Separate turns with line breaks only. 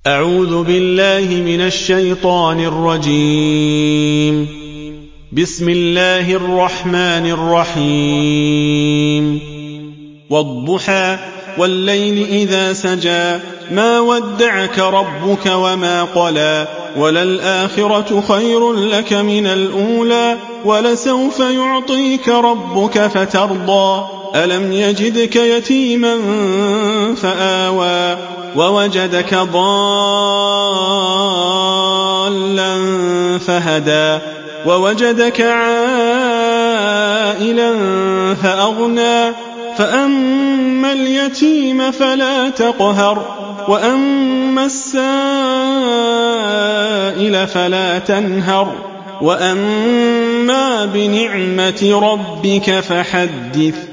أعوذ بالله من الشيطان الرجيم. بسم الله الرحمن الرحيم. والضحى والليل إذا سجى ما ودعك ربك وما قلى وللآخرة خير لك من الأولى ولسوف يعطيك ربك فترضى ألم يجدك يتيما فآوى ووجدك ضالا فهدى ووجدك عائلا فأغنى فأما اليتيم فلا تقهر وأما السائل فلا تنهر وأما بنعمة ربك فحدث.